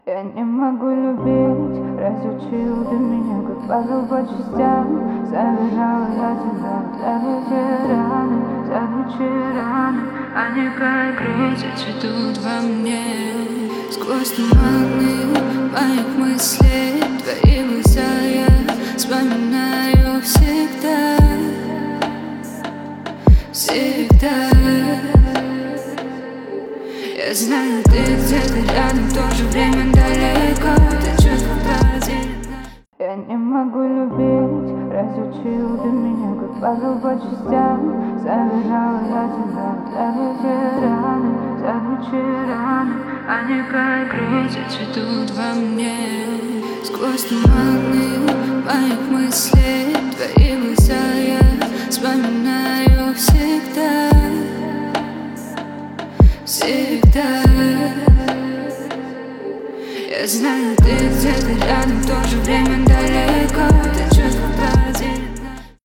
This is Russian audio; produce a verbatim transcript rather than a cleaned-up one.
Я не могу любить, разучил ты меня, как пазл по частям. Собирала я тебя за эти раны, забычие раны. Они как грезы цветут во мне. Сквозь туманы моих мыслей твои глаза я вспоминаю всегда, всегда. Я знаю, ты где-то рядом, в то же время далеко. Ты чувство потеряно. Я не могу любить, разучил ты меня, как пазл по частям. Собирала я тебя за эти раны, забычие раны. Они как грезы цветут во мне. Сквозь туманы моих мыслей твои глаза я вспоминаю всегда, всегда. Я знаю, ты где-то рядом, в то же время далеко.